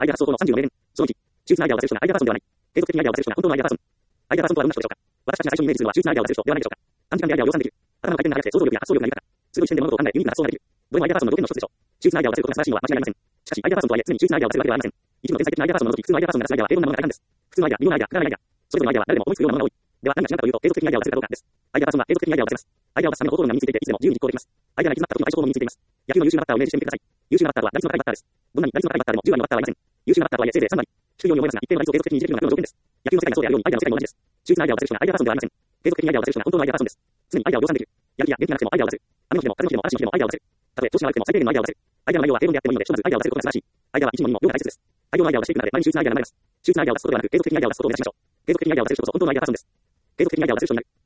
アイデア発想法の30の名言。その1、秀逸なアイデアを出せる人がアイデアパーソンではない。継続的にアイデアを出せる人が本当のアイデアパーソン。アイデアパーソンとはどんな人でしょうか。私たちが最初にイメージするのは秀逸なアイデアを出せる人ではないでしょうか。短時間でアイデアを量産できる。頭の回転が速くて想像力や発想力が豊か。鋭い視点で物事を考え、ユニークな発想ができる。どれもアイデアパーソンの要点の一つでしょう。秀逸なアイデアを出せることが素晴らしいのは間違いありません。しかし、アイデアパーソンとはいえ、常に秀逸なアイデアを出せるわけではありません。一部の天才的なアイデアパーソンの除き、普通のアイデアパーソンが出すアイデアは平凡なものが大半です。普通のアイデア、微妙なアイデア、くだらないアイデア。それぞれのアイデアは誰でも思いつくようなものが多い。では何が違うかというと、継続的にアイデアを出せるかどうかです。アイデアパーソンは継続的にアイデアを出せます。アイデアを出すための方法論が身についていて、いつでも自由に実行できます。アイデアが行き詰まった時の対処法も身についています。野球の優秀なバッターをイメージしてみてください。優秀なバッターは打率の高いバッターです。どんなに打率の高いバッターでも10割のバッターはいません。優秀なバッターとはいえせいぜい3割。低いように思いますが、一定の打率を継続的に維持できるのがプロの条件です。野球の世界がそうであるように、アイデアの世界も同じです。秀逸なアイデアを出せる人がアイデアパーソンではありません。継続的にアイデアを出せる人が本当のアイデアパーソンです。常にアイデアを量産できる。やる気や元気がなくてもアイデアを出せる。雨の日でも風の日でも嵐の日でもアイデアを出せる。たとえ調子が悪くても最低限のアイデアを出せる。アイデアの内容は平凡であってもいいので、ひとまずアイデアを出せることが素晴らしい。アイデアは一にも二にも量が大切です。大量のアイデアを出していく中で毎日秀逸なアイデアが生まれます。秀逸なアイデアを出すことではなく、継続的にアイデアを出すことを目指しましょう。継続的にアイデアを出せる人こそ本当のアイデアパーソンです。継続的にアイデアを出せる人になる。